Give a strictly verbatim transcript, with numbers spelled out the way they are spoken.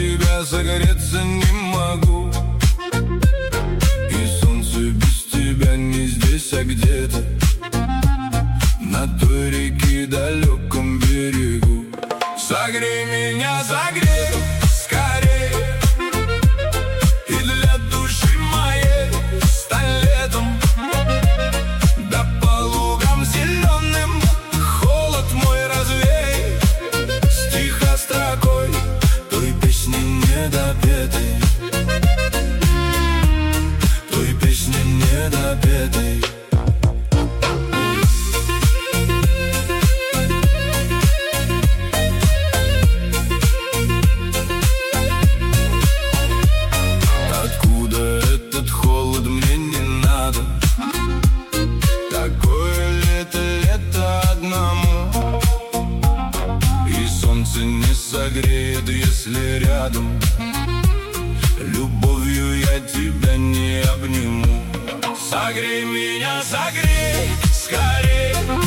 тебя согреться не могу. И солнце без тебя не здесь, а где-то на той реке далеком берегу. Согрей меня, согрей скорее, и для души моей стань летом. Да по лугам зеленым холод мой развей, стиха строкой той песни недопетой, той песни недопетой. Не согреет, если рядом любовью я тебя не обниму. Согрей меня, согрей скорей,